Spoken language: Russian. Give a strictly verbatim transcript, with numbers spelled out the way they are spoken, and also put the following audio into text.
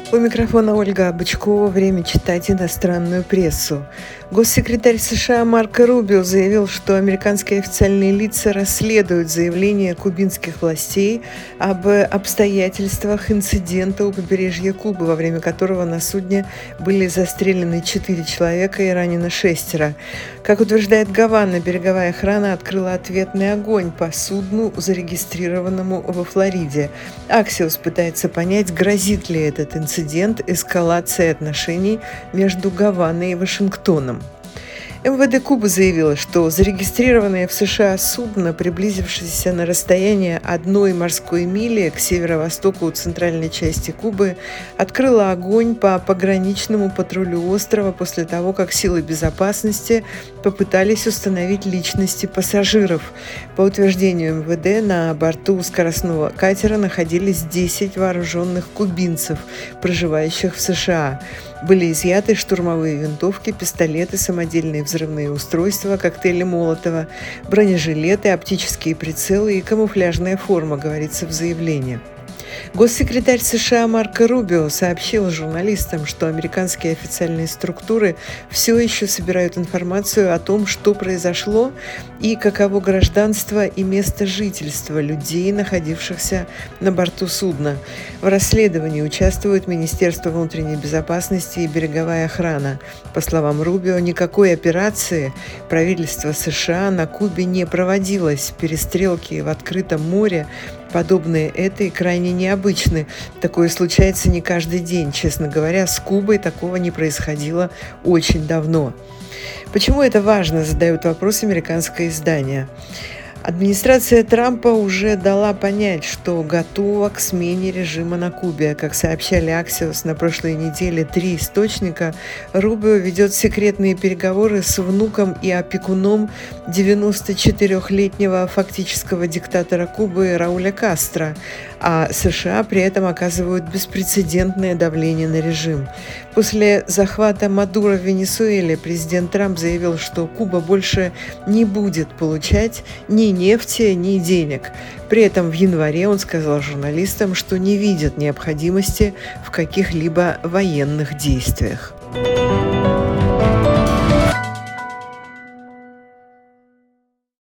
У микрофона Ольга Бычкова. Время читать иностранную прессу. Госсекретарь США Марко Рубио заявил, что американские официальные лица расследуют заявление кубинских властей об обстоятельствах инцидента у побережья Кубы, во время которого на судне были застрелены четыре человека и ранено шестеро. Как утверждает Гавана, береговая охрана открыла ответный огонь по судну, зарегистрированному во Флориде. Аксиос пытается понять, грозит ли этот инцидент эскалацией отношений между Гаваной и Вашингтоном. эм вэ дэ Кубы заявило, что зарегистрированное в США судно, приблизившееся на расстояние одной морской мили к северо-востоку центральной части Кубы, открыло огонь по пограничному патрулю острова после того, как силы безопасности попытались установить личности пассажиров. По утверждению эм вэ дэ, на борту скоростного катера находились десять вооруженных кубинцев, проживающих в США. Были изъяты штурмовые винтовки, пистолеты, самодельные взрывные устройства, коктейли Молотова, бронежилеты, оптические прицелы и камуфляжная форма, говорится в заявлении. Госсекретарь США Марко Рубио сообщил журналистам, что американские официальные структуры все еще собирают информацию о том, что произошло и каково гражданство и место жительства людей, находившихся на борту судна. В расследовании участвуют Министерство внутренней безопасности и береговая охрана. По словам Рубио, никакой операции правительства США на Кубе не проводилось. Перестрелки в открытом море, подобные этой, крайне необычны. Такое случается не каждый день. Честно говоря, с Кубой такого не происходило очень давно. Почему это важно, задают вопрос американское издание. Администрация Трампа уже дала понять, что готова к смене режима на Кубе. Как сообщали Аксиос на прошлой неделе три источника, Рубио ведет секретные переговоры с внуком и опекуном девяносточетырёхлетнего фактического диктатора Кубы Рауля Кастро, а США при этом оказывают беспрецедентное давление на режим. После захвата Мадуро в Венесуэле президент Трамп заявил, что Куба больше не будет получать ни нефти, ни денег. При этом в январе он сказал журналистам, что не видит необходимости в каких-либо военных действиях.